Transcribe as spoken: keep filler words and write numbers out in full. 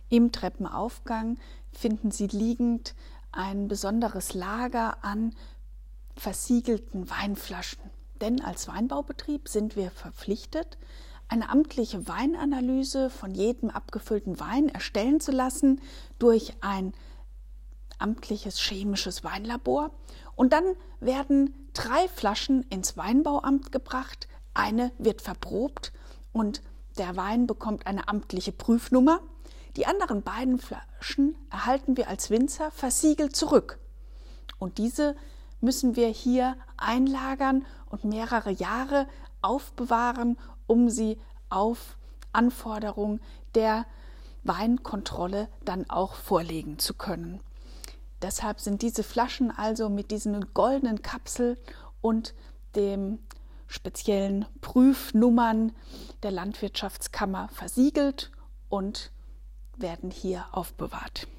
Im Treppenaufgang finden Sie liegend ein besonderes Lager an versiegelten Weinflaschen. Denn als Weinbaubetrieb sind wir verpflichtet, eine amtliche Weinanalyse von jedem abgefüllten Wein erstellen zu lassen durch ein amtliches chemisches Weinlabor. Und dann werden drei Flaschen ins Weinbauamt gebracht, eine wird verprobt und der Wein bekommt eine amtliche Prüfnummer. Die anderen beiden Flaschen erhalten wir als Winzer versiegelt zurück. Und diese müssen wir hier einlagern und mehrere Jahre aufbewahren, um sie auf Anforderung der Weinkontrolle dann auch vorlegen zu können. Deshalb sind diese Flaschen also mit diesen goldenen Kapseln und dem speziellen Prüfnummern der Landwirtschaftskammer versiegelt und werden hier aufbewahrt.